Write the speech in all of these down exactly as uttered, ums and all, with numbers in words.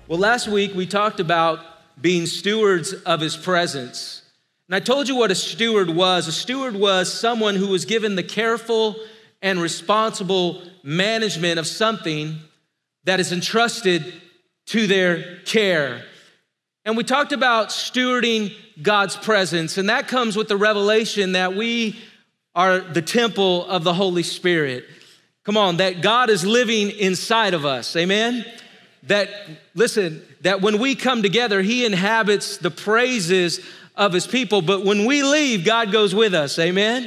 Well, last week we talked about being stewards of his presence. And I told you what a steward was. A steward was someone who was given the careful and responsible management of something that is entrusted to their care. And we talked about stewarding God's presence, and that comes with the revelation that we are the temple of the Holy Spirit. Come on, that God is living inside of us, amen? That, listen, that when we come together, he inhabits the praises of his people, but when we leave, God goes with us, amen?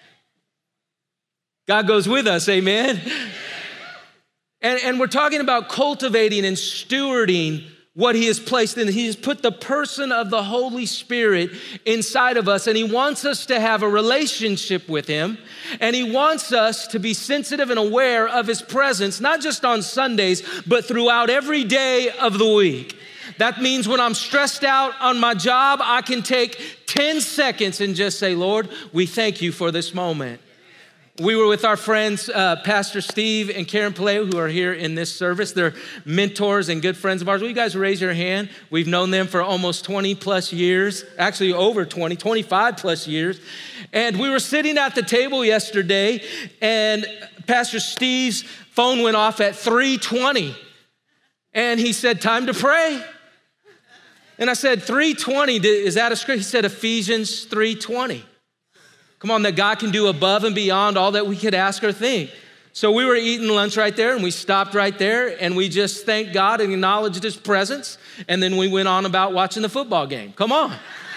God goes with us, amen? And, and we're talking about cultivating and stewarding what he has placed in. He has put the person of the Holy Spirit inside of us, and he wants us to have a relationship with him, and he wants us to be sensitive and aware of his presence, not just on Sundays, but throughout every day of the week. That means when I'm stressed out on my job, I can take ten seconds and just say, Lord, we thank you for this moment. We were with our friends, uh, Pastor Steve and Karen Paleo, who are here in this service. They're mentors and good friends of ours. Will you guys raise your hand? We've known them for almost twenty plus years, actually over twenty, twenty-five plus years. And we were sitting at the table yesterday, and Pastor Steve's phone went off at three twenty. And he said, time to pray. And I said, three twenty, is that a script? He said, Ephesians three twenty. Come on, that God can do above and beyond all that we could ask or think. So we were eating lunch right there, and we stopped right there, and we just thanked God and acknowledged his presence, and then we went on about watching the football game. Come on.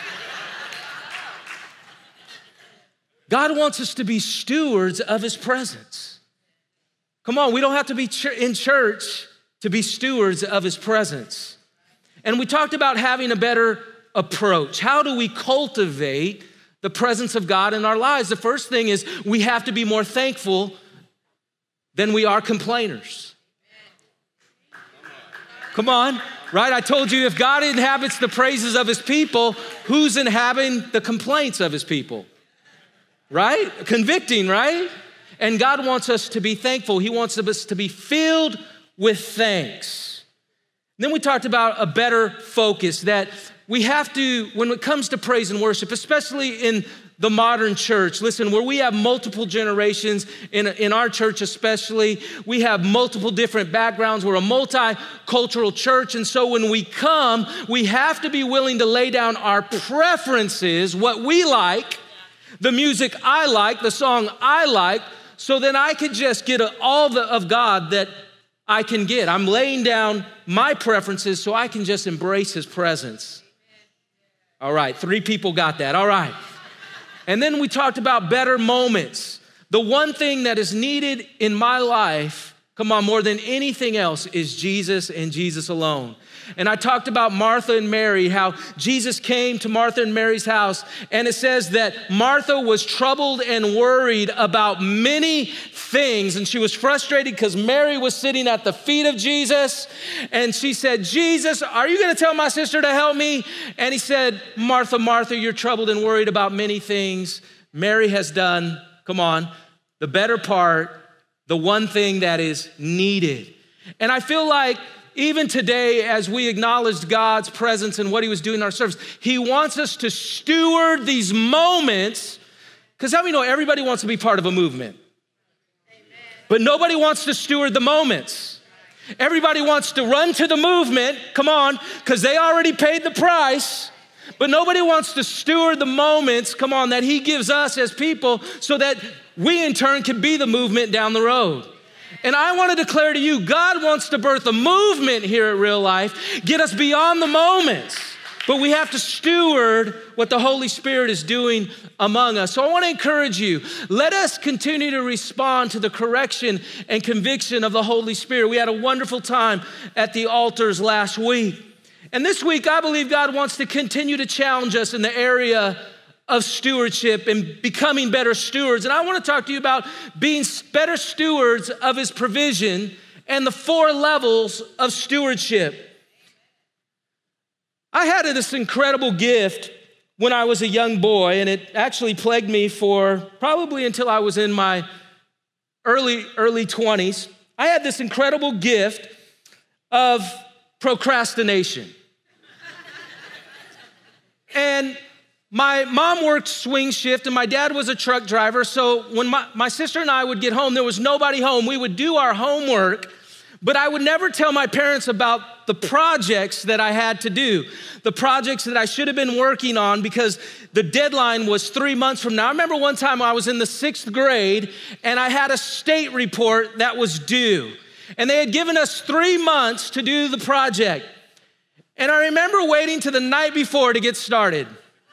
God wants us to be stewards of his presence. Come on, we don't have to be in church to be stewards of his presence. And we talked about having a better approach. How do we cultivate the presence of God in our lives? The first thing is we have to be more thankful than we are complainers. Come on, right? I told you if God inhabits the praises of his people, who's inhabiting the complaints of his people? Right? Convicting, right? And God wants us to be thankful. He wants us to be filled with thanks. And then we talked about a better focus, that we have to, when it comes to praise and worship, especially in the modern church, listen, where we have multiple generations, in, in our church especially, we have multiple different backgrounds. We're a multicultural church, and so when we come, we have to be willing to lay down our preferences, what we like, the music I like, the song I like, so then I could just get all the, of God that I can get. I'm laying down my preferences so I can just embrace his presence. All right, three people got that. All right. And then we talked about better moments. The one thing that is needed in my life, come on, more than anything else, is Jesus and Jesus alone. And I talked about Martha and Mary, how Jesus came to Martha and Mary's house, and it says that Martha was troubled and worried about many things, and she was frustrated because Mary was sitting at the feet of Jesus, and she said, Jesus, are you gonna tell my sister to help me? And he said, Martha, Martha, you're troubled and worried about many things. Mary has done, come on, the better part, the one thing that is needed. And I feel like even today, as we acknowledged God's presence and what he was doing in our service, he wants us to steward these moments, because how many know everybody wants to be part of a movement? Amen. But nobody wants to steward the moments. Everybody wants to run to the movement, come on, because they already paid the price, but nobody wants to steward the moments, come on, that he gives us as people so that we in turn can be the movement down the road. And I want to declare to you, God wants to birth a movement here at Real Life, get us beyond the moments, but we have to steward what the Holy Spirit is doing among us. So I want to encourage you, let us continue to respond to the correction and conviction of the Holy Spirit. We had a wonderful time at the altars last week. And this week, I believe God wants to continue to challenge us in the area of stewardship and becoming better stewards. And I want to talk to you about being better stewards of his provision and the four levels of stewardship. I had this incredible gift when I was a young boy, and it actually plagued me for probably until I was in my early, early twenties. I had this incredible gift of procrastination. And my mom worked swing shift and my dad was a truck driver. So when my, my sister and I would get home, there was nobody home. We would do our homework, but I would never tell my parents about the projects that I had to do, the projects that I should have been working on because the deadline was three months from now. I remember one time I was in the sixth grade and I had a state report that was due. And they had given us three months to do the project. And I remember waiting to the night before to get started.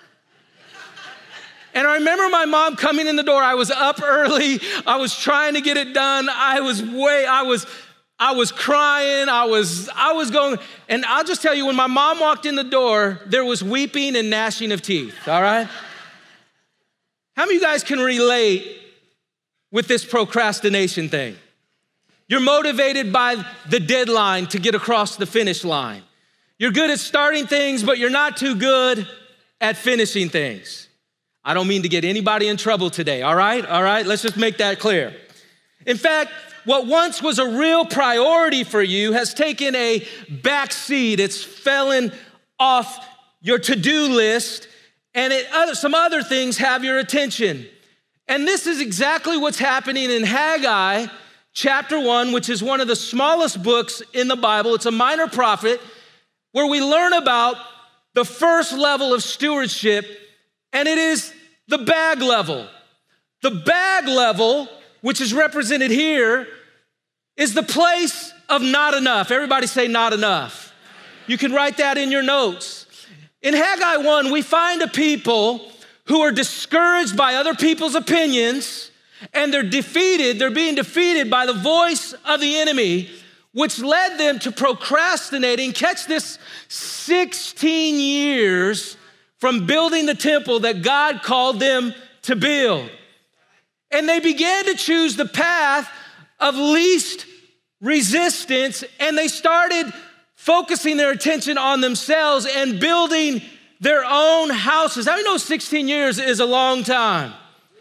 And I remember my mom coming in the door. I was up early. I was trying to get it done. I was way, I was, I was crying. I was, I was going, and I'll just tell you, when my mom walked in the door, there was weeping and gnashing of teeth, all right? How many of you guys can relate with this procrastination thing? You're motivated by the deadline to get across the finish line. You're good at starting things, but you're not too good at finishing things. I don't mean to get anybody in trouble today, all right? All right, let's just make that clear. In fact, what once was a real priority for you has taken a back seat. It's fallen off your to-do list, and it, other, some other things have your attention. And this is exactly what's happening in Haggai chapter one, which is one of the smallest books in the Bible. It's a minor prophet, where we learn about the first level of stewardship, and it is the bag level. The bag level, which is represented here, is the place of not enough. Everybody say not enough. You can write that in your notes. In Haggai one, we find a people who are discouraged by other people's opinions, and they're defeated, they're being defeated by the voice of the enemy, which led them to procrastinating, catch this, sixteen years from building the temple that God called them to build. And they began to choose the path of least resistance, and they started focusing their attention on themselves and building their own houses. How do you know sixteen years is a long time?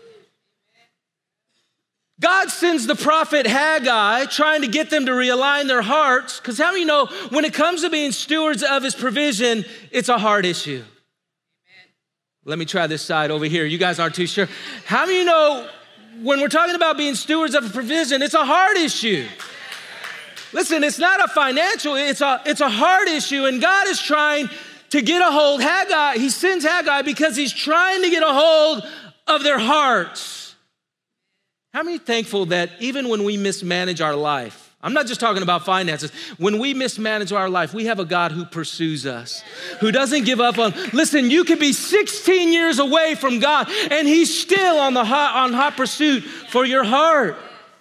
God sends the prophet Haggai trying to get them to realign their hearts, because how many know when it comes to being stewards of his provision, it's a hard issue? Amen. Let me try this side over here. You guys aren't too sure. How many know when we're talking about being stewards of provision, it's a hard issue? Listen, it's not a financial, it's a, it's a hard issue, and God is trying to get a hold. Haggai, he sends Haggai because he's trying to get a hold of their hearts. How many thankful that even when we mismanage our life, I'm not just talking about finances, when we mismanage our life, we have a God who pursues us, who doesn't give up on, listen, you could be sixteen years away from God and he's still on the hot, on hot pursuit for your heart.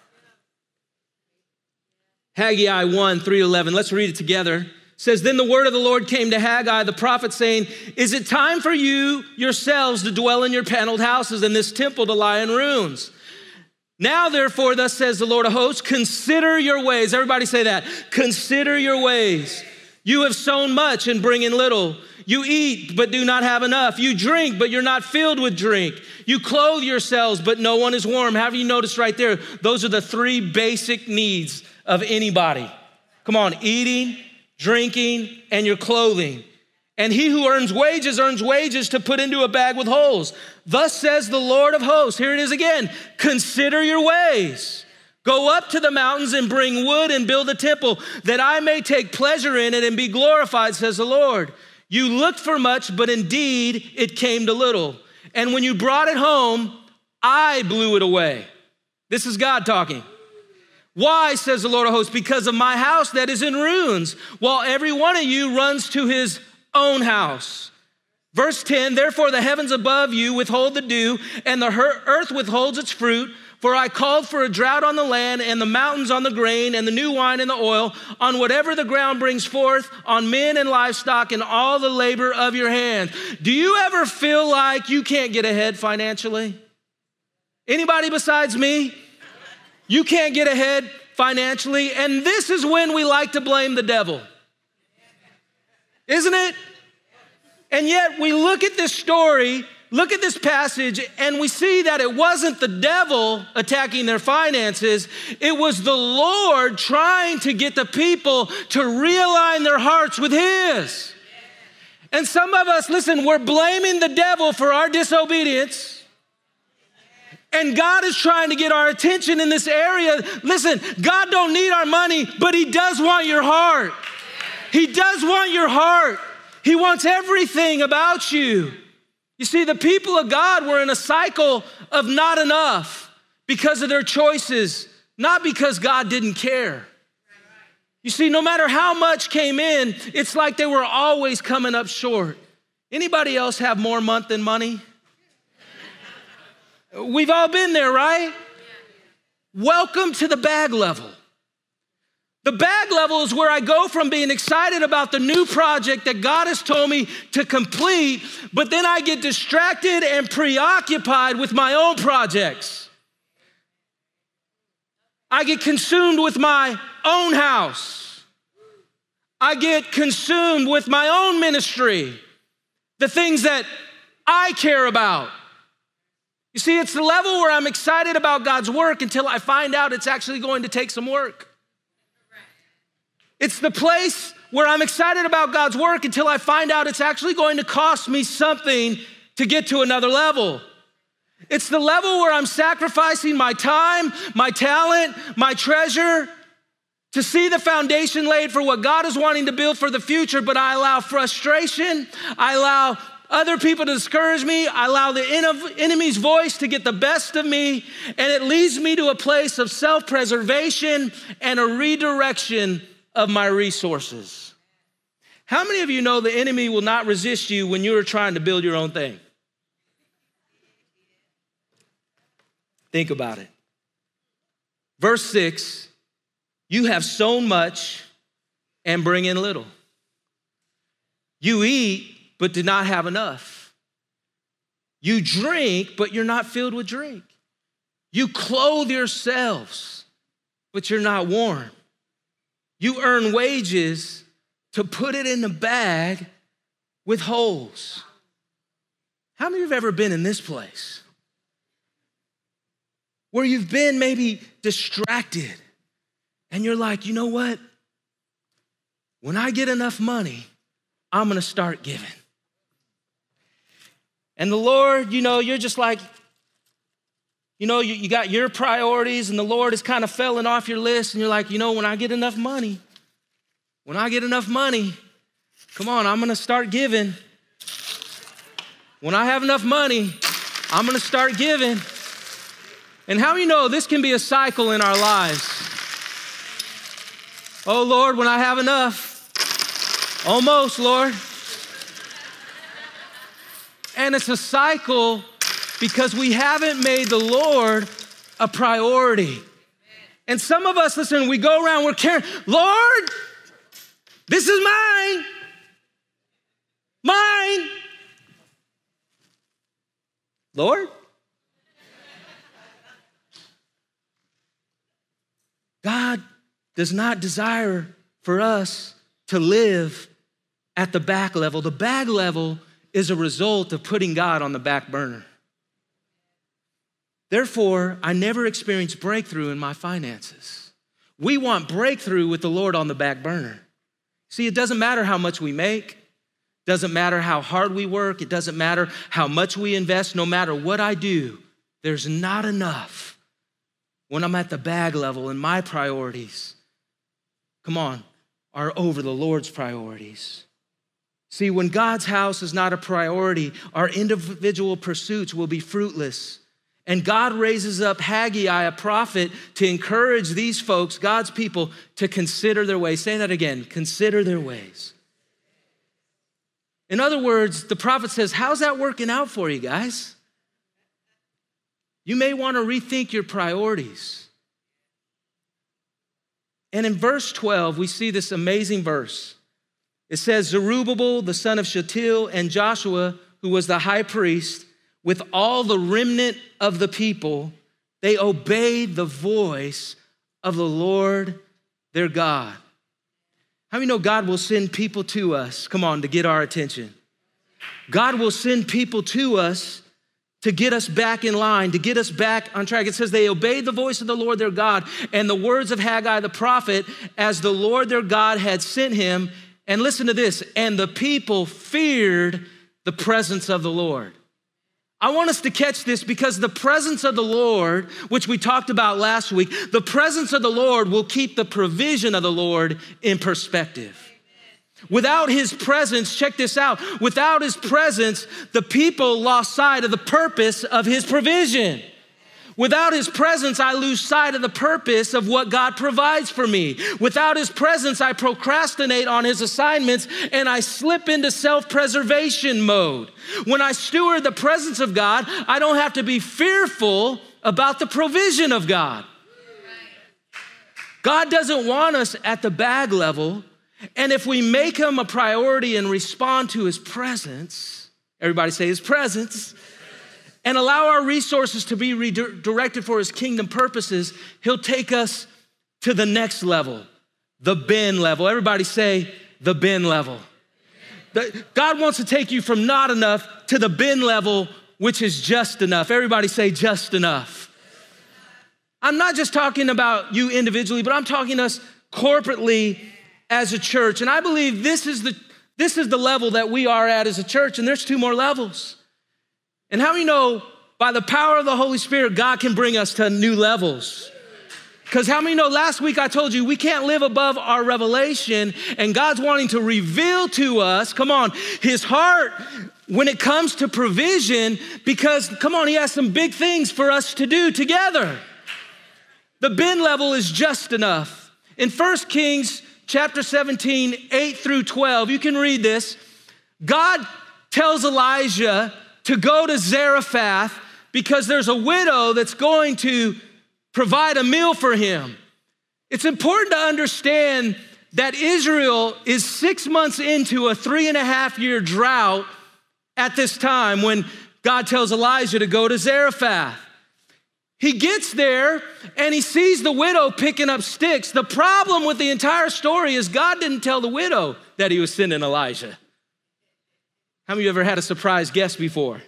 Haggai one, three eleven, let's read it together. It says, then the word of the Lord came to Haggai, the prophet, saying, is it time for you yourselves to dwell in your paneled houses and this temple to lie in ruins? Now, therefore, thus says the Lord of hosts, consider your ways. Everybody say that. Consider your ways. You have sown much and bring in little. You eat, but do not have enough. You drink, but you're not filled with drink. You clothe yourselves, but no one is warm. Have you noticed right there? Those are the three basic needs of anybody. Come on, eating, drinking, and your clothing. And he who earns wages, earns wages to put into a bag with holes. Thus says the Lord of hosts, here it is again, consider your ways. Go up to the mountains and bring wood and build a temple that I may take pleasure in it and be glorified, says the Lord. You looked for much, but indeed it came to little. And when you brought it home, I blew it away. This is God talking. Why, says the Lord of hosts? Because of my house that is in ruins, while every one of you runs to his own house. Verse ten, therefore the heavens above you withhold the dew, and the earth withholds its fruit. For I called for a drought on the land, and the mountains on the grain, and the new wine and the oil, on whatever the ground brings forth, on men and livestock, and all the labor of your hands. Do you ever feel like you can't get ahead financially? Anybody besides me? You can't get ahead financially, and this is when we like to blame the devil. Isn't it? And yet we look at this story look at this passage and we see that it wasn't the devil attacking their finances. It was the Lord trying to get the people to realign their hearts with his. And some of us, listen, we're blaming the devil for our disobedience. And God is trying to get our attention in this area. Listen, God don't need our money, but he does want your heart. He does want your heart. He wants everything about you. You see, the people of God were in a cycle of not enough because of their choices, not because God didn't care. You see, no matter how much came in, it's like they were always coming up short. Anybody else have more month than money? We've all been there, right? Welcome to the bag level. The bag level is where I go from being excited about the new project that God has told me to complete, but then I get distracted and preoccupied with my own projects. I get consumed with my own house. I get consumed with my own ministry, the things that I care about. You see, it's the level where I'm excited about God's work until I find out it's actually going to take some work. It's the place where I'm excited about God's work until I find out it's actually going to cost me something to get to another level. It's the level where I'm sacrificing my time, my talent, my treasure to see the foundation laid for what God is wanting to build for the future, but I allow frustration, I allow other people to discourage me, I allow the enemy's voice to get the best of me, and it leads me to a place of self-preservation and a redirection of my resources. How many of you know the enemy will not resist you when you're trying to build your own thing? Think about it. Verse six, you have sown much and bring in little. You eat, but do not have enough. You drink, but you're not filled with drink. You clothe yourselves, but you're not warm. You earn wages to put it in the bag with holes. How many of you have ever been in this place? Where you've been maybe distracted and you're like, you know what? When I get enough money, I'm gonna start giving. And the Lord, you know, you're just like, you know, you, you got your priorities and the Lord is kind of falling off your list and you're like, you know, when I get enough money, when I get enough money, come on, I'm gonna start giving. When I have enough money, I'm gonna start giving. And how do you know this can be a cycle in our lives? Oh Lord, when I have enough, almost, Lord. And it's a cycle because we haven't made the Lord a priority. And some of us, listen, we go around, we're carrying, Lord, this is mine, mine. Lord? God does not desire for us to live at the back level. The back level is a result of putting God on the back burner. Therefore, I never experienced breakthrough in my finances. We want breakthrough with the Lord on the back burner. See, it doesn't matter how much we make. It doesn't matter how hard we work. It doesn't matter how much we invest. No matter what I do, there's not enough when I'm at the bag level and my priorities, come on, are over the Lord's priorities. See, when God's house is not a priority, our individual pursuits will be fruitless. And God raises up Haggai, a prophet, to encourage these folks, God's people, to consider their ways. Say that again, consider their ways. In other words, the prophet says, how's that working out for you guys? You may want to rethink your priorities. And in verse twelve, we see this amazing verse. It says, Zerubbabel, the son of Shealtiel, and Joshua, who was the high priest, with all the remnant of the people, they obeyed the voice of the Lord their God. How many know God will send people to us, come on, to get our attention? God will send people to us to get us back in line, to get us back on track. It says they obeyed the voice of the Lord their God and the words of Haggai the prophet as the Lord their God had sent him. And listen to this, and the people feared the presence of the Lord. I want us to catch this because the presence of the Lord, which we talked about last week, the presence of the Lord will keep the provision of the Lord in perspective. Without his presence, check this out, without his presence, the people lost sight of the purpose of his provision. Without his presence, I lose sight of the purpose of what God provides for me. Without his presence, I procrastinate on his assignments and I slip into self-preservation mode. When I steward the presence of God, I don't have to be fearful about the provision of God. God doesn't want us at the bag level. And if we make him a priority and respond to his presence, everybody say his presence, and allow our resources to be redirected for his kingdom purposes, he'll take us to the next level, the bin level. Everybody say the bin level. The, God wants to take you from not enough to the bin level, which is just enough. Everybody say just enough. I'm not just talking about you individually, but I'm talking to us corporately as a church. And I believe this is the, this is the level that we are at as a church, and there's two more levels. And how many know by the power of the Holy Spirit, God can bring us to new levels? Because how many know last week I told you we can't live above our revelation, and God's wanting to reveal to us, come on, his heart when it comes to provision, because come on, he has some big things for us to do together. The bin level is just enough. In First Kings chapter seventeen, eight through twelve, you can read this. God tells Elijah to go to Zarephath because there's a widow that's going to provide a meal for him. It's important to understand that Israel is six months into a three and a half year drought at this time when God tells Elijah to go to Zarephath. He gets there and he sees the widow picking up sticks. The problem with the entire story is God didn't tell the widow that he was sending Elijah. How many of you ever had a surprise guest before?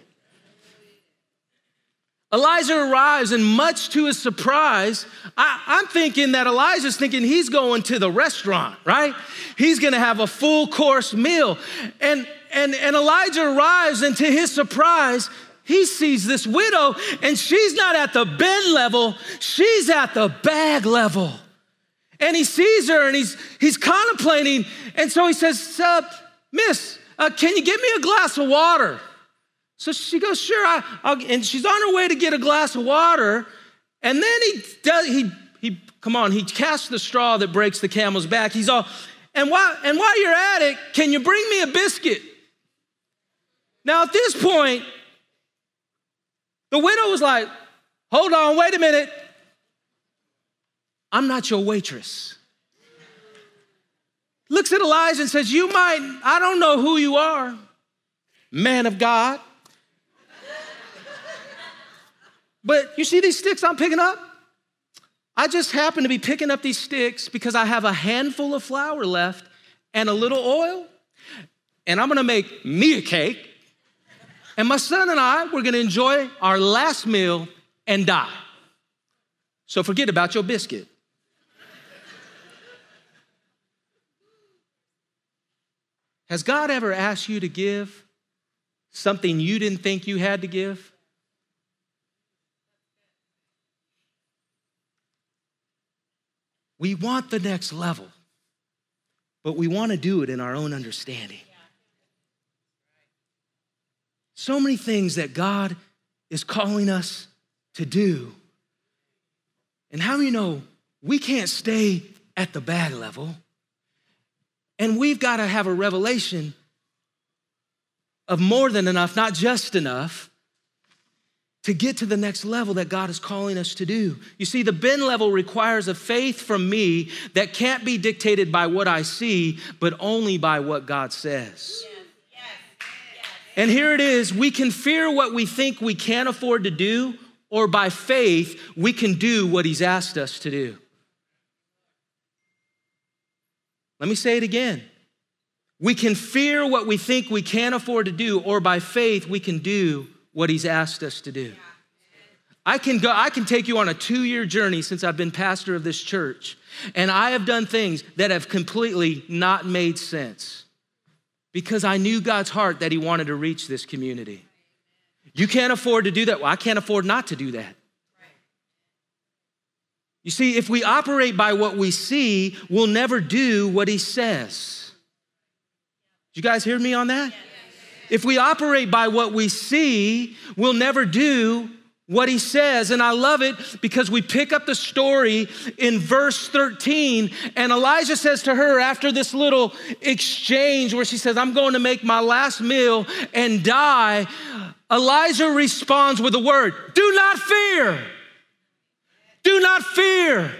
Elijah arrives, and much to his surprise, I, I'm thinking that Elijah's thinking he's going to the restaurant, right? He's gonna have a full course meal. And, and, and Elijah arrives, and to his surprise, he sees this widow, and she's not at the bin level, she's at the bag level. And he sees her, and he's, he's contemplating, and so he says, uh, miss, uh, can you give me a glass of water? So she goes, sure, I, I'll, and she's on her way to get a glass of water, and then he does, he, he, come on, he casts the straw that breaks the camel's back. He's all, and while, and while you're at it, can you bring me a biscuit? Now at this point, the widow was like, hold on, wait a minute. I'm not your waitress. Looks at Elijah and says, you might, I don't know who you are, man of God. But you see these sticks I'm picking up? I just happen to be picking up these sticks because I have a handful of flour left and a little oil, and I'm gonna make me a cake, and my son and I, we're gonna enjoy our last meal and die. So forget about your biscuit. Has God ever asked you to give something you didn't think you had to give? We want the next level, but we want to do it in our own understanding. So many things that God is calling us to do. And how many know we can't stay at the bag level, and we've got to have a revelation of more than enough, not just enough, to get to the next level that God is calling us to do. You see, the bin level requires a faith from me that can't be dictated by what I see, but only by what God says. Yes, yes, yes. And here it is, we can fear what we think we can't afford to do, or by faith, we can do what he's asked us to do. Let me say it again. We can fear what we think we can't afford to do, or by faith, we can do what he's asked us to do. I can go, I can take you on a two-year journey since I've been pastor of this church, and I have done things that have completely not made sense because I knew God's heart that he wanted to reach this community. You can't afford to do that. Well, I can't afford not to do that. You see, if we operate by what we see, we'll never do what he says. Did you guys hear me on that? If we operate by what we see, we'll never do what he says. And I love it because we pick up the story in verse thirteen, and Elijah says to her after this little exchange where she says, I'm going to make my last meal and die. Elijah responds with a word, do not fear. Do not fear.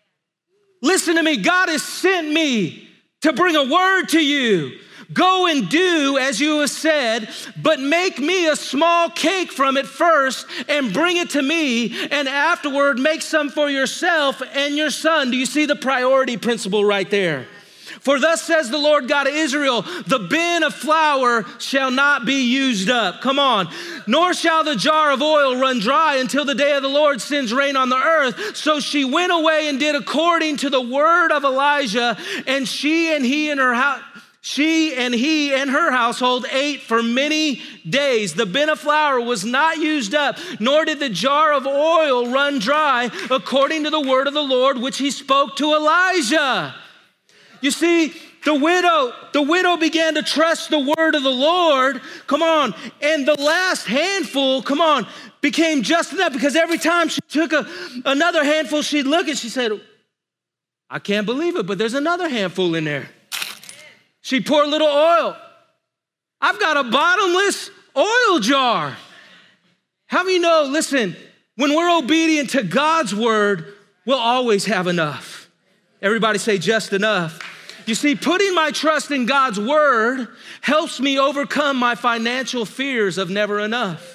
Listen to me. God has sent me to bring a word to you. Go and do as you have said, but make me a small cake from it first and bring it to me, and afterward make some for yourself and your son. Do you see the priority principle right there? For thus says the Lord God of Israel, the bin of flour shall not be used up. Come on. Nor shall the jar of oil run dry until the day of the Lord sends rain on the earth. So she went away and did according to the word of Elijah, and she and he and her house, She and he and her household ate for many days. The bin of flour was not used up, nor did the jar of oil run dry, according to the word of the Lord, which he spoke to Elijah. You see, the widow, the widow began to trust the word of the Lord. Come on. And the last handful, come on, became just enough, because every time she took a, another handful, she'd look and she said, I can't believe it, but there's another handful in there. She'd pour a little oil. I've got a bottomless oil jar. How do you know, listen, when we're obedient to God's word, we'll always have enough. Everybody say just enough. You see, putting my trust in God's word helps me overcome my financial fears of never enough.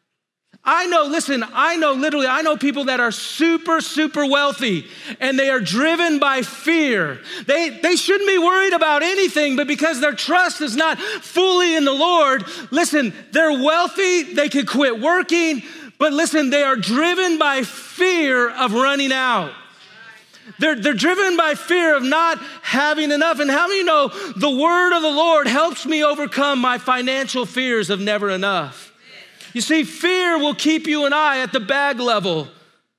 I know, listen, I know literally, I know people that are super, super wealthy, and they are driven by fear. They, they shouldn't be worried about anything, but because their trust is not fully in the Lord, listen, they're wealthy, they could quit working, but listen, they are driven by fear of running out. They're, they're driven by fear of not having enough. And how many know the word of the Lord helps me overcome my financial fears of never enough? You see, fear will keep you and I at the bag level.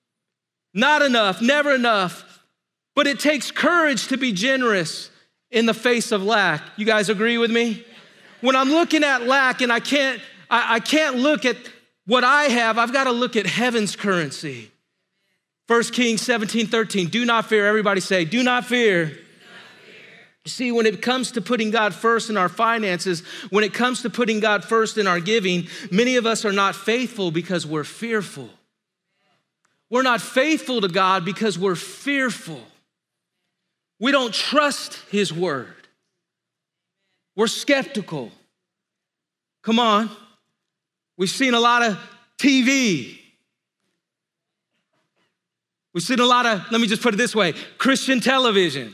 Not enough, never enough. But it takes courage to be generous in the face of lack. You guys agree with me? When I'm looking at lack and I can't, I, I can't look at what I have, I've got to look at heaven's currency. First Kings seventeen thirteen, do not fear. Everybody say, do not fear. You see, when it comes to putting God first in our finances, when it comes to putting God first in our giving, many of us are not faithful because we're fearful. We're not faithful to God because we're fearful. We don't trust his word. We're skeptical. Come on. We've seen a lot of T V. We've seen a lot of, let me just put it this way, Christian television.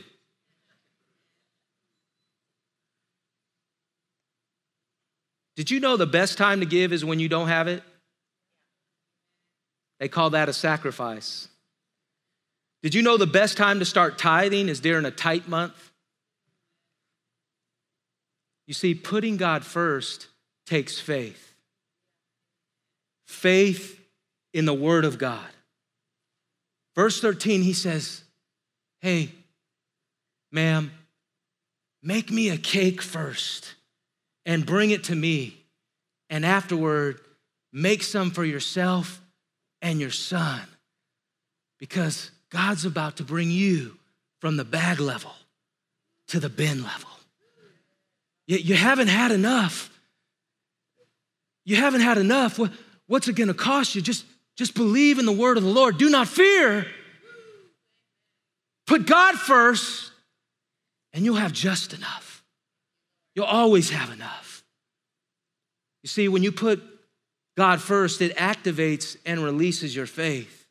Did you know the best time to give is when you don't have it? They call that a sacrifice. Did you know the best time to start tithing is during a tight month? You see, putting God first takes faith. Faith in the word of God. Verse thirteen, he says, hey, ma'am, make me a cake first and bring it to me. And afterward, make some for yourself and your son, because God's about to bring you from the bag level to the bin level. You, you haven't had enough. You haven't had enough. What, what's it gonna cost you? Just, just believe in the word of the Lord. Do not fear. Put God first, and you'll have just enough. You'll always have enough. You see, when you put God first, it activates and releases your faith.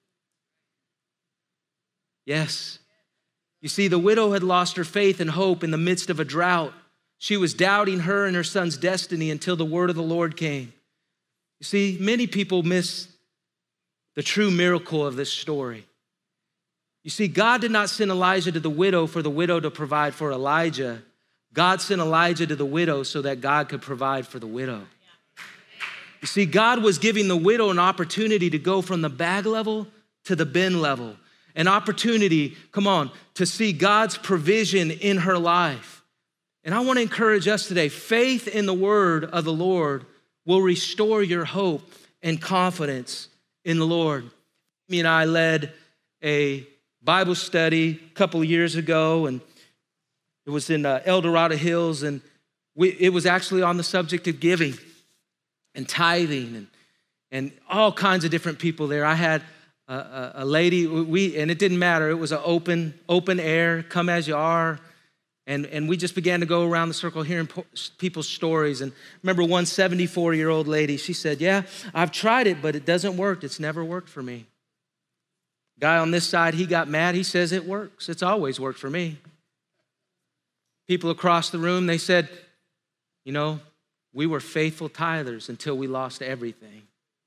Yes. You see, the widow had lost her faith and hope in the midst of a drought. She was doubting her and her son's destiny until the word of the Lord came. You see, many people miss the true miracle of this story. You see, God did not send Elijah to the widow for the widow to provide for Elijah. God sent Elijah to the widow so that God could provide for the widow. You see, God was giving the widow an opportunity to go from the bag level to the bin level. An opportunity, come on, to see God's provision in her life. And I want to encourage us today, faith in the word of the Lord will restore your hope and confidence in the Lord. Me and I led a Bible study a couple of years ago, and it was in uh, El Dorado Hills, and we, it was actually on the subject of giving and tithing and, and all kinds of different people there. I had a, a, a lady, we and it didn't matter. It was an open, open air, come as you are. And, and we just began to go around the circle hearing po- people's stories. And remember one seventy-four-year-old lady, she said, yeah, I've tried it, but it doesn't work. It's never worked for me. Guy on this side, he got mad. He says, it works. It's always worked for me. People across the room, they said, you know, we were faithful tithers until we lost everything.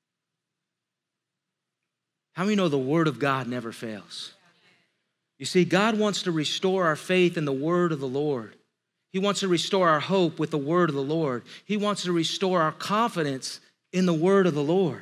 How many know the word of God never fails? You see, God wants to restore our faith in the word of the Lord. He wants to restore our hope with the word of the Lord. He wants to restore our confidence in the word of the Lord.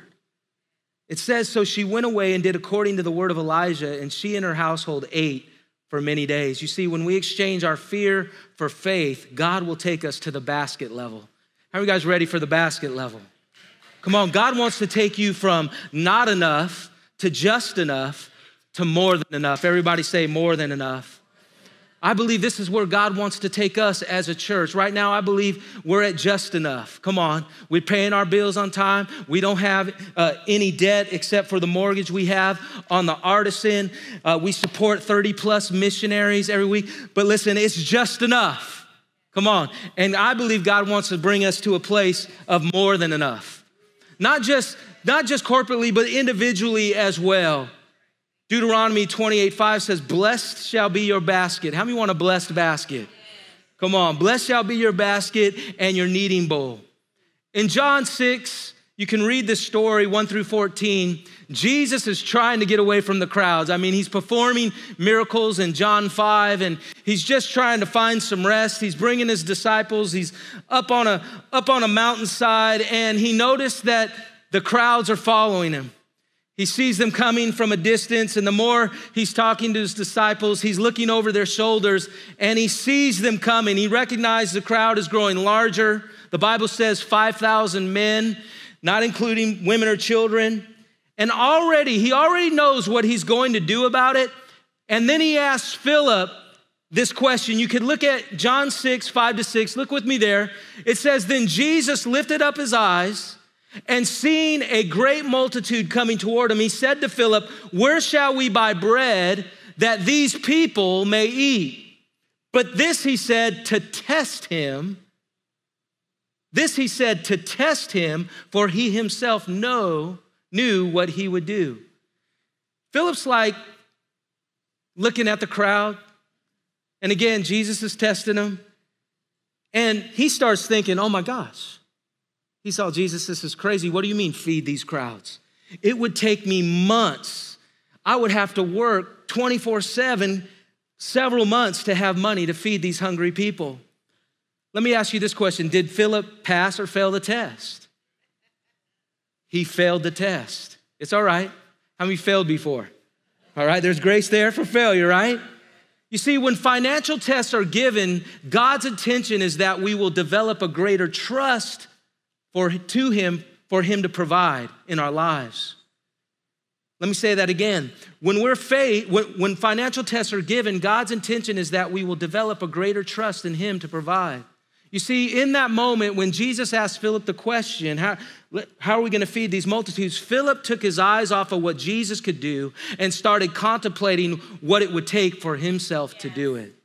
It says, so she went away and did according to the word of Elijah, and she and her household ate for many days. You see, when we exchange our fear for faith, God will take us to the basket level. How are you guys ready for the basket level? Come on, God wants to take you from not enough to just enough to more than enough. Everybody say more than enough. I believe this is where God wants to take us as a church. Right now, I believe we're at just enough. Come on. We're paying our bills on time. We don't have uh, any debt except for the mortgage we have on the Artisan. Uh, we support thirty plus missionaries every week. But listen, it's just enough. Come on. And I believe God wants to bring us to a place of more than enough. Not just, not just corporately, but individually as well. Deuteronomy twenty-eight five says, blessed shall be your basket. How many want a blessed basket? Come on, blessed shall be your basket and your kneading bowl. In John six, you can read this story, one through fourteen. Jesus is trying to get away from the crowds. I mean, he's performing miracles in John five, and he's just trying to find some rest. He's bringing his disciples. He's up on a, up on a mountainside, and he noticed that the crowds are following him. He sees them coming from a distance, and the more he's talking to his disciples, he's looking over their shoulders, and he sees them coming. He recognizes the crowd is growing larger. The Bible says five thousand men, not including women or children. And already, he already knows what he's going to do about it. And then he asks Philip this question. You could look at John six, five to six. Look with me there. It says, then Jesus lifted up his eyes, and seeing a great multitude coming toward him, he said to Philip, where shall we buy bread that these people may eat? But this he said to test him. This he said to test him, for he himself know, knew what he would do. Philip's like looking at the crowd. And again, Jesus is testing him. And he starts thinking, oh my gosh. He saw Jesus, this is crazy. What do you mean feed these crowds? It would take me months. I would have to work twenty-four seven, several months to have money to feed these hungry people. Let me ask you this question. Did Philip pass or fail the test? He failed the test. It's all right. How many failed before? All right, there's grace there for failure, right? You see, when financial tests are given, God's intention is that we will develop a greater trust for to him, for him to provide in our lives. Let me say that again. When we're faith, when, when financial tests are given, God's intention is that we will develop a greater trust in him to provide. You see, in that moment when Jesus asked Philip the question, how, how are we going to feed these multitudes? Philip took his eyes off of what Jesus could do and started contemplating what it would take for himself to do it.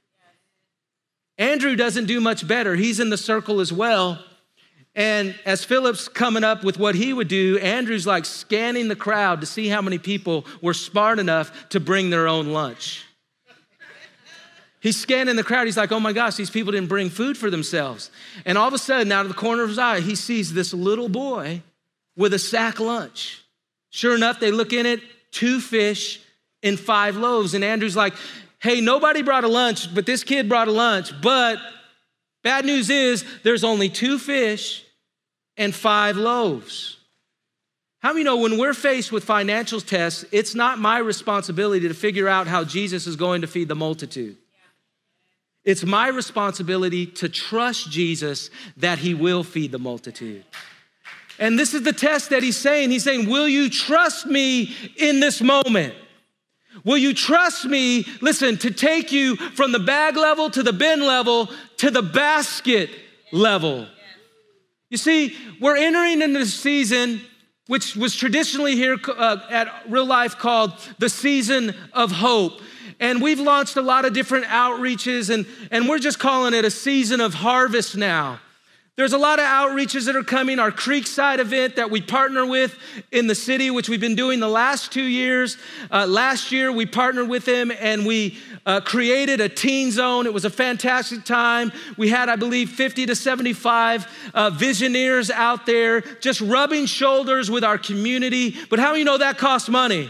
Andrew doesn't do much better. He's in the circle as well. And as Philip's coming up with what he would do, Andrew's like scanning the crowd to see how many people were smart enough to bring their own lunch. He's scanning the crowd. He's like, oh my gosh, these people didn't bring food for themselves. And all of a sudden, out of the corner of his eye, he sees this little boy with a sack lunch. Sure enough, they look in it, two fish and five loaves. And Andrew's like, hey, nobody brought a lunch, but this kid brought a lunch. But bad news is there's only two fish and five loaves. How many know when we're faced with financial tests, it's not my responsibility to figure out how Jesus is going to feed the multitude. It's my responsibility to trust Jesus that he will feed the multitude. And this is the test that he's saying. He's saying, will you trust me in this moment? Will you trust me, listen, to take you from the bag level to the bin level to the basket level? You see, we're entering into the season which was traditionally here uh, at Real Life called the season of hope. And we've launched a lot of different outreaches, and, and we're just calling it a season of harvest now. There's a lot of outreaches that are coming. Our Creekside event that we partner with in the city, which we've been doing the last two years. Uh, last year, we partnered with them and we uh, created a teen zone. It was a fantastic time. We had, I believe, fifty to seventy-five uh, visioneers out there just rubbing shoulders with our community. But how do you know that costs money?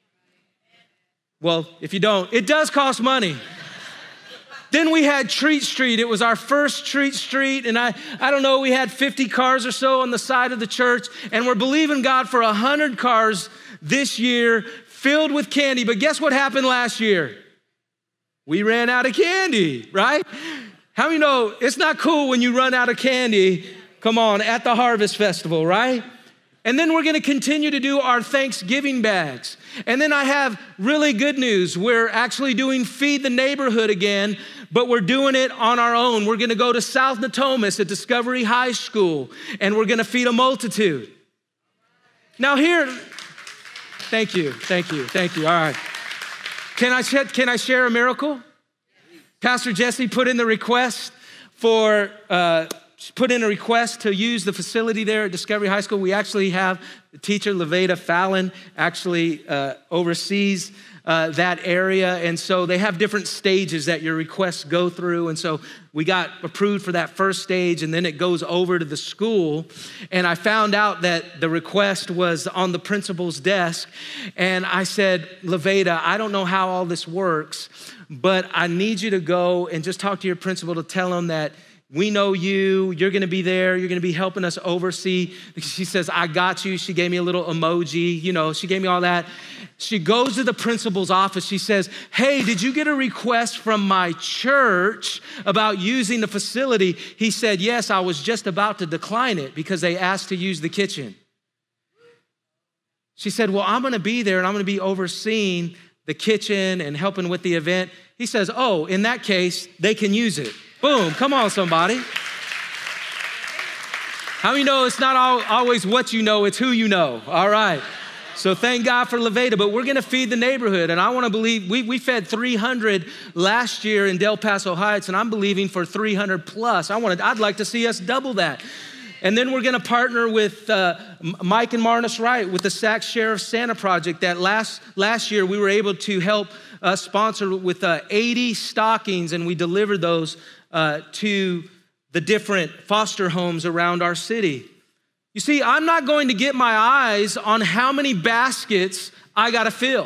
Well, if you don't, it does cost money. Then we had Treat Street. It was our first Treat Street. And I, I don't know, we had fifty cars or so on the side of the church. And we're believing God for one hundred cars this year filled with candy. But guess what happened last year? We ran out of candy, right? How many know it's not cool when you run out of candy, come on, at the Harvest Festival, right? And then we're gonna continue to do our Thanksgiving bags. And then I have really good news. We're actually doing Feed the Neighborhood again, but we're doing it on our own. We're gonna go to South Natomas at Discovery High School, and we're gonna feed a multitude. Now here, thank you, thank you, thank you, all right. Can I, can I share a miracle? Pastor Jesse put in the request for, uh, put in a request to use the facility there at Discovery High School. We actually have the teacher, Leveda Fallon, actually uh, oversees uh, that area. And so they have different stages that your requests go through. And so we got approved for that first stage, and then it goes over to the school. And I found out that the request was on the principal's desk. And I said, Leveda, I don't know how all this works, but I need you to go and just talk to your principal to tell him that we know you, you're gonna be there, you're gonna be helping us oversee. She says, I got you. She gave me a little emoji, you know, she gave me all that. She goes to the principal's office. She says, hey, did you get a request from my church about using the facility? He said, yes, I was just about to decline it because they asked to use the kitchen. She said, well, I'm gonna be there and I'm gonna be overseeing the kitchen and helping with the event. He says, oh, in that case, they can use it. Boom, come on, somebody. How many know it's not all, always what you know, it's who you know, all right. So thank God for Leveda, but we're gonna feed the neighborhood. And I wanna believe, we, we fed three hundred last year in Del Paso Heights, and I'm believing for three hundred plus. I wanna, I'd like to see us double that. And then we're gonna partner with uh, Mike and Marnus Wright with the Sac Sheriff Santa Project that last, last year we were able to help uh, sponsor with uh, eighty stockings, and we delivered those uh, to the different foster homes around our city. You see, I'm not going to get my eyes on how many baskets I gotta fill.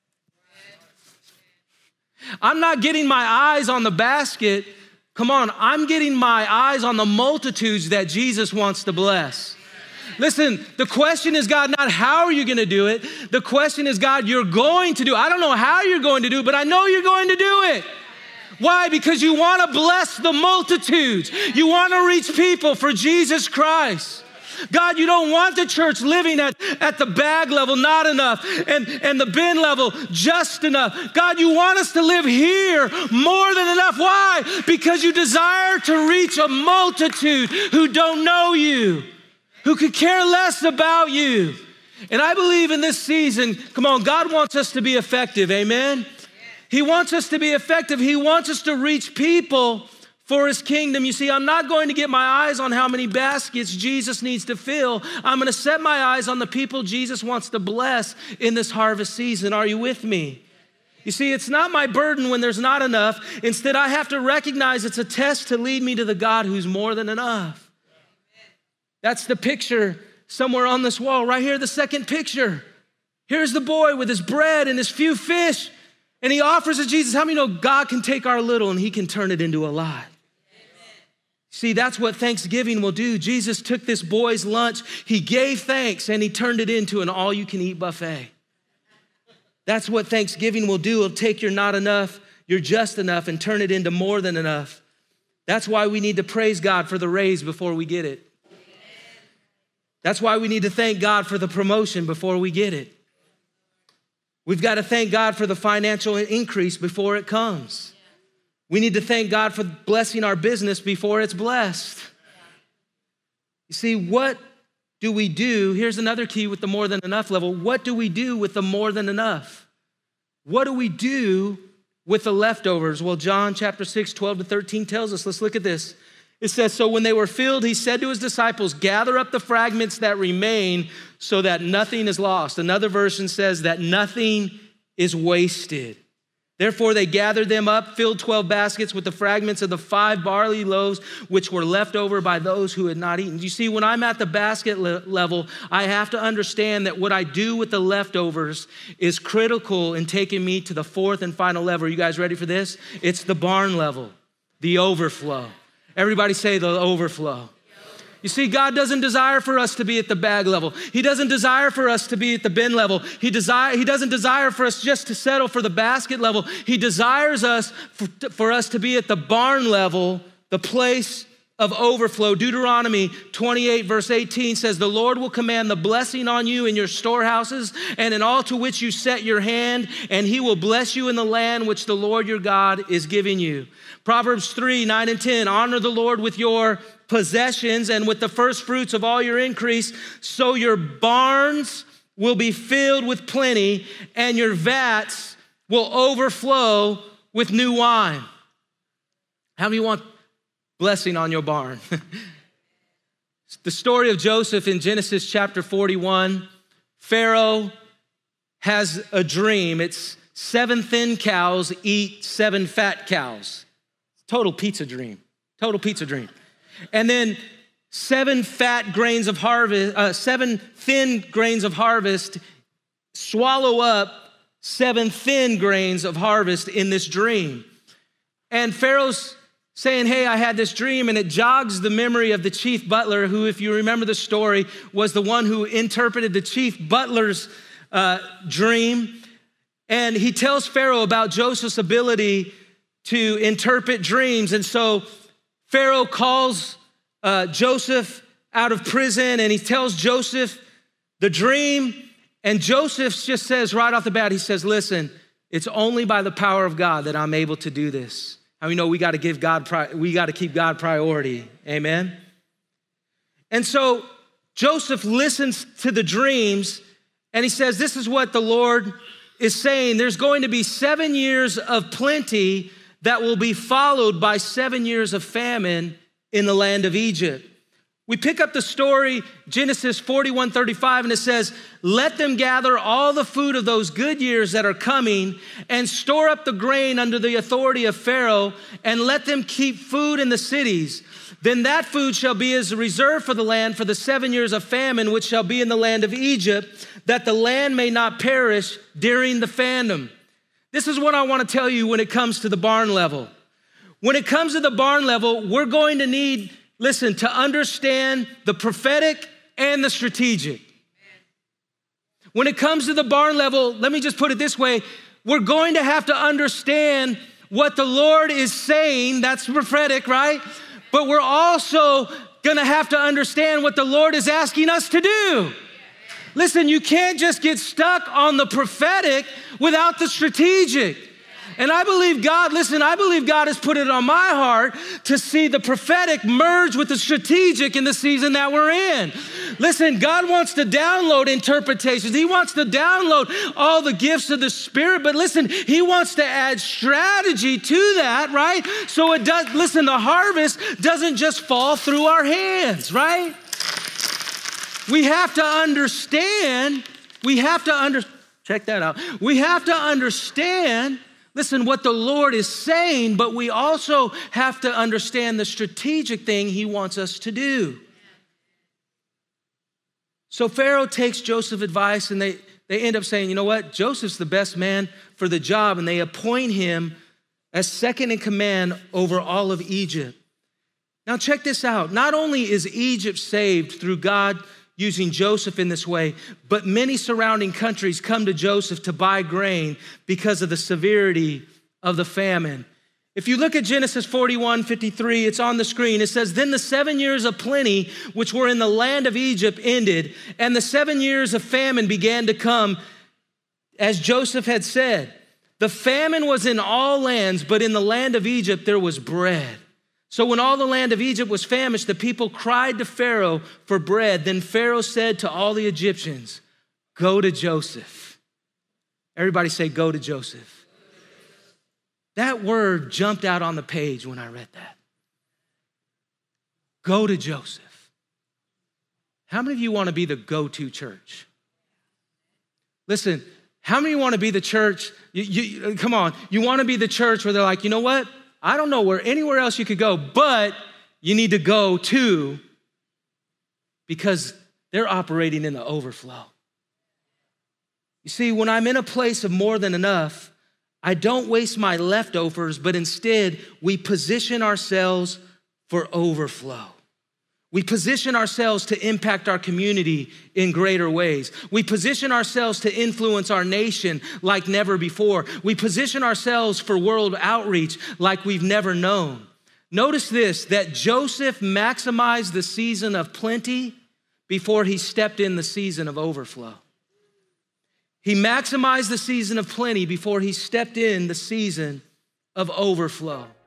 I'm not getting my eyes on the basket. Come on, I'm getting my eyes on the multitudes that Jesus wants to bless. Listen, the question is, God, not how are you gonna do it? The question is, God, you're going to do it. I don't know how you're going to do it, but I know you're going to do it. Why? Because you wanna bless the multitudes. You wanna reach people for Jesus Christ. God, you don't want the church living at, at the bag level, not enough, and, and the bin level, just enough. God, you want us to live here more than enough. Why? Because you desire to reach a multitude who don't know you, who could care less about you. And I believe in this season, come on, God wants us to be effective, amen? He wants us to be effective. He wants us to reach people for his kingdom. You see, I'm not going to get my eyes on how many baskets Jesus needs to fill. I'm gonna set my eyes on the people Jesus wants to bless in this harvest season. Are you with me? You see, it's not my burden when there's not enough. Instead, I have to recognize it's a test to lead me to the God who's more than enough. That's the picture somewhere on this wall. Right here, the second picture. Here's the boy with his bread and his few fish, and he offers to Jesus. How many know God can take our little and he can turn it into a lot? See, that's what Thanksgiving will do. Jesus took this boy's lunch, he gave thanks, and he turned it into an all-you-can-eat buffet. That's what Thanksgiving will do. It'll take your not enough, your just enough, and turn it into more than enough. That's why we need to praise God for the raise before we get it. That's why we need to thank God for the promotion before we get it. We've got to thank God for the financial increase before it comes. We need to thank God for blessing our business before it's blessed. You see, what do we do? Here's another key with the more than enough level. What do we do with the more than enough? What do we do with the leftovers? Well, John chapter six, twelve to thirteen tells us. Let's look at this. It says, so when they were filled, he said to his disciples, gather up the fragments that remain so that nothing is lost. Another version says that nothing is wasted. Therefore, they gathered them up, filled twelve baskets with the fragments of the five barley loaves, which were left over by those who had not eaten. You see, when I'm at the basket le- level, I have to understand that what I do with the leftovers is critical in taking me to the fourth and final level. Are you guys ready for this? It's the barn level, the overflow. Everybody say the overflow. You see, God doesn't desire for us to be at the bag level. He doesn't desire for us to be at the bin level. He, desire, he doesn't desire for us just to settle for the basket level. He desires us for, for us to be at the barn level, the place of overflow. Deuteronomy twenty-eight verse eighteen says, the Lord will command the blessing on you in your storehouses and in all to which you set your hand, and he will bless you in the land which the Lord your God is giving you. Proverbs three, nine and ten, honor the Lord with your possessions and with the first fruits of all your increase, so your barns will be filled with plenty and your vats will overflow with new wine. How many want blessing on your barn? The story of Joseph in Genesis chapter forty-one, Pharaoh has a dream. It's seven thin cows eat seven fat cows. Total pizza dream, total pizza dream. And then seven fat grains of harvest, uh, seven thin grains of harvest swallow up seven thin grains of harvest in this dream. And Pharaoh's saying, hey, I had this dream, and it jogs the memory of the chief butler, who, if you remember the story, was the one who interpreted the chief butler's uh, dream. And he tells Pharaoh about Joseph's ability to interpret dreams. And so Pharaoh calls uh, Joseph out of prison, and he tells Joseph the dream. And Joseph just says right off the bat, he says, listen, it's only by the power of God that I'm able to do this. How we know we got to give God, pri- we got to keep God priority. Amen. And so Joseph listens to the dreams, and he says, this is what the Lord is saying. There's going to be seven years of plenty that will be followed by seven years of famine in the land of Egypt. We pick up the story, Genesis forty-one thirty-five, and it says, let them gather all the food of those good years that are coming and store up the grain under the authority of Pharaoh, and let them keep food in the cities. Then that food shall be as a reserve for the land for the seven years of famine, which shall be in the land of Egypt, that the land may not perish during the famine. This is what I want to tell you when it comes to the barn level. When it comes to the barn level, we're going to need, listen, to understand the prophetic and the strategic. When it comes to the barn level, let me just put it this way. We're going to have to understand what the Lord is saying. That's prophetic, right? But we're also going to have to understand what the Lord is asking us to do. Listen, you can't just get stuck on the prophetic without the strategic. And I believe God, listen, I believe God has put it on my heart to see the prophetic merge with the strategic in the season that we're in. Listen, God wants to download interpretations. He wants to download all the gifts of the Spirit, but listen, He wants to add strategy to that, right? So it does, listen, the harvest doesn't just fall through our hands, right? We have to understand, we have to under, Check that out. We have to understand, listen, what the Lord is saying, but we also have to understand the strategic thing he wants us to do. So Pharaoh takes Joseph's advice, and they, they end up saying, you know what? Joseph's the best man for the job, and they appoint him as second in command over all of Egypt. Now check this out. Not only is Egypt saved through God using Joseph in this way, but many surrounding countries come to Joseph to buy grain because of the severity of the famine. If you look at Genesis forty-one fifty-three, it's on the screen. It says, then the seven years of plenty, which were in the land of Egypt, ended, and the seven years of famine began to come, as Joseph had said. The famine was in all lands, but in the land of Egypt there was bread. So when all the land of Egypt was famished, the people cried to Pharaoh for bread. Then Pharaoh said to all the Egyptians, go to Joseph. Everybody say, go to Joseph. That word jumped out on the page when I read that. Go to Joseph. How many of you want to be the go-to church? Listen, how many want to be the church? You, you, come on, you want to be the church where they're like, you know what? I don't know where anywhere else you could go, but you need to go to, because they're operating in the overflow. You see, when I'm in a place of more than enough, I don't waste my leftovers, but instead we position ourselves for overflow. We position ourselves to impact our community in greater ways. We position ourselves to influence our nation like never before. We position ourselves for world outreach like we've never known. Notice this, that Joseph maximized the season of plenty before he stepped in the season of overflow. He maximized the season of plenty before he stepped in the season of overflow.